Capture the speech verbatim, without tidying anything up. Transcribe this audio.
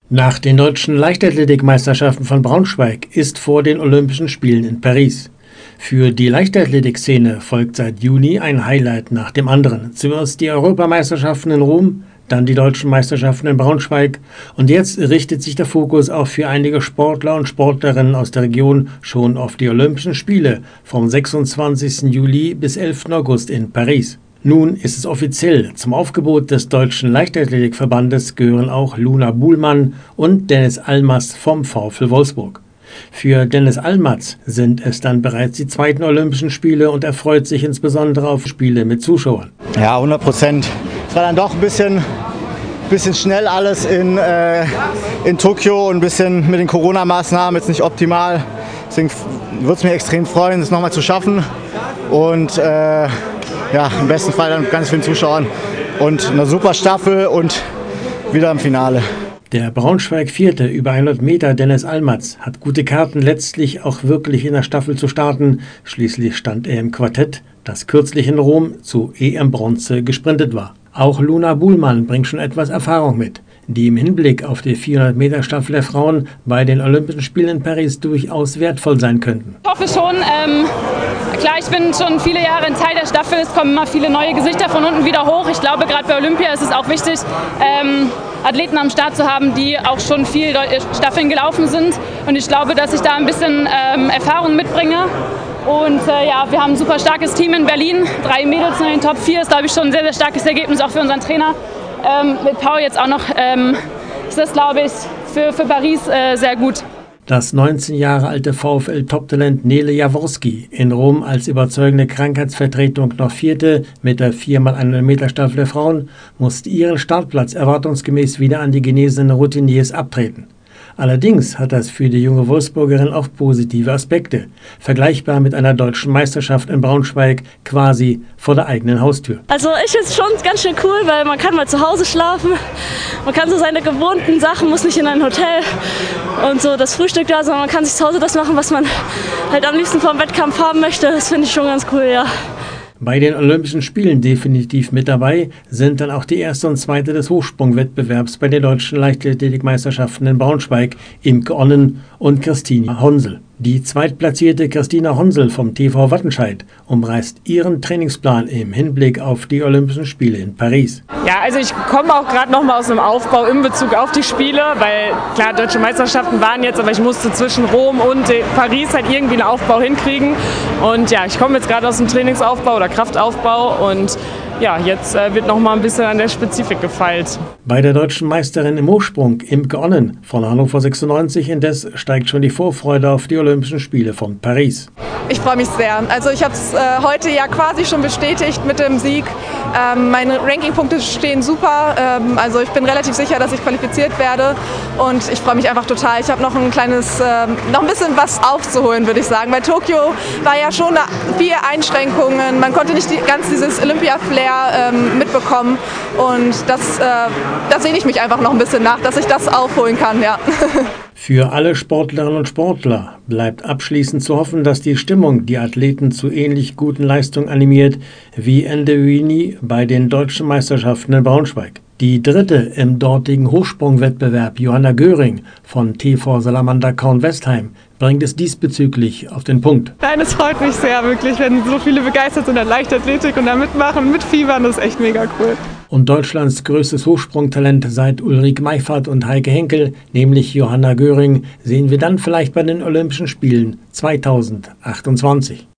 Nach den deutschen Leichtathletikmeisterschaften von Braunschweig ist vor den Olympischen Spielen in Paris. Für die Leichtathletikszene folgt seit Juni ein Highlight nach dem anderen. Zuerst die Europameisterschaften in Rom, dann die deutschen Meisterschaften in Braunschweig und jetzt richtet sich der Fokus auch für einige Sportler und Sportlerinnen aus der Region schon auf die Olympischen Spiele vom sechsundzwanzigsten Juli bis elften August in Paris. Nun ist es offiziell, zum Aufgebot des Deutschen Leichtathletikverbandes gehören auch Luna Buhlmann und Dennis Almaz vom VfL Wolfsburg. Für Dennis Almaz sind es dann bereits die zweiten Olympischen Spiele und er freut sich insbesondere auf Spiele mit Zuschauern. Ja, hundert Prozent. Es war dann doch ein bisschen, bisschen schnell alles in, äh, in Tokio und ein bisschen mit den Corona-Maßnahmen jetzt nicht optimal. Deswegen würde es mich extrem freuen, das nochmal zu schaffen und äh, ja, im besten Fall dann ganz vielen Zuschauern und eine super Staffel und wieder im Finale. Der Braunschweig-Vierte über hundert Meter Dennis Almaz hat gute Karten, letztlich auch wirklich in der Staffel zu starten. Schließlich stand er im Quartett, das kürzlich in Rom zu E M-Bronze gesprintet war. Auch Luna Buhlmann bringt schon etwas Erfahrung mit, die im Hinblick auf die vierhundert Meter Staffel der Frauen bei den Olympischen Spielen in Paris durchaus wertvoll sein könnten. Ich hoffe schon. Ähm, klar, ich bin schon viele Jahre ein Teil der Staffel. Es kommen immer viele neue Gesichter von unten wieder hoch. Ich glaube, gerade bei Olympia ist es auch wichtig, ähm, Athleten am Start zu haben, die auch schon viel Staffeln gelaufen sind. Und ich glaube, dass ich da ein bisschen ähm, Erfahrung mitbringe. Und äh, ja, wir haben ein super starkes Team in Berlin. Drei Mädels in den Top vier ist, glaube ich, schon ein sehr, sehr starkes Ergebnis, auch für unseren Trainer. Ähm, mit Paul jetzt auch noch, ähm, ist das, glaube ich, für, für Paris äh, sehr gut. Das neunzehn Jahre alte VfL-Toptalent Nele Jaworski, in Rom als überzeugende Krankheitsvertretung noch Vierte mit der vier mal hundert Meter Staffel der Frauen, musste ihren Startplatz erwartungsgemäß wieder an die genesenen Routiniers abtreten. Allerdings hat das für die junge Wolfsburgerin auch positive Aspekte, vergleichbar mit einer deutschen Meisterschaft in Braunschweig, quasi vor der eigenen Haustür. Also ich finde es schon ganz schön cool, weil man kann mal zu Hause schlafen, man kann so seine gewohnten Sachen, muss nicht in ein Hotel und so das Frühstück da, sondern man kann sich zu Hause das machen, was man halt am liebsten vom Wettkampf haben möchte. Das finde ich schon ganz cool, ja. Bei den Olympischen Spielen definitiv mit dabei sind dann auch die erste und zweite des Hochsprungwettbewerbs bei den deutschen Leichtathletikmeisterschaften in Braunschweig, Imke Onnen und Christina Honsel. Die zweitplatzierte Christina Honsel vom T V Wattenscheid umreißt ihren Trainingsplan im Hinblick auf die Olympischen Spiele in Paris. Ja, also ich komme auch gerade noch mal aus einem Aufbau in Bezug auf die Spiele, weil klar, deutsche Meisterschaften waren jetzt, aber ich musste zwischen Rom und Paris halt irgendwie einen Aufbau hinkriegen. Und ja, ich komme jetzt gerade aus dem Trainingsaufbau oder Kraftaufbau und ja, jetzt äh, wird noch mal ein bisschen an der Spezifik gefeilt. Bei der deutschen Meisterin im Hochsprung, Imke Onnen von Hannover sechsundneunzig, indes steigt schon die Vorfreude auf die Olympischen Spiele von Paris. Ich freue mich sehr. Also ich habe es äh, heute ja quasi schon bestätigt mit dem Sieg. Ähm, meine Rankingpunkte stehen super. Ähm, also ich bin relativ sicher, dass ich qualifiziert werde und ich freue mich einfach total. Ich habe noch ein kleines, äh, noch ein bisschen was aufzuholen, würde ich sagen. Bei Tokio war ja schon viele Einschränkungen. Man konnte nicht die, ganz dieses Olympia-Flair ähm, mitbekommen und das, äh, da sehne ich mich einfach noch ein bisschen nach, dass ich das aufholen kann. Ja. Für alle Sportlerinnen und Sportler bleibt abschließend zu hoffen, dass die Stimmung die Athleten zu ähnlich guten Leistungen animiert wie Ende Juni bei den deutschen Meisterschaften in Braunschweig. Die dritte im dortigen Hochsprungwettbewerb, Johanna Göring von T V Salamander Kornwestheim, bringt es diesbezüglich auf den Punkt. Nein, es freut mich sehr, wirklich, wenn so viele begeistert sind an Leichtathletik und da mitmachen, mitfiebern, das ist echt mega cool. Und Deutschlands größtes Hochsprungtalent seit Ulrike Meifert und Heike Henkel, nämlich Johanna Göring, sehen wir dann vielleicht bei den Olympischen Spielen zweitausendachtundzwanzig.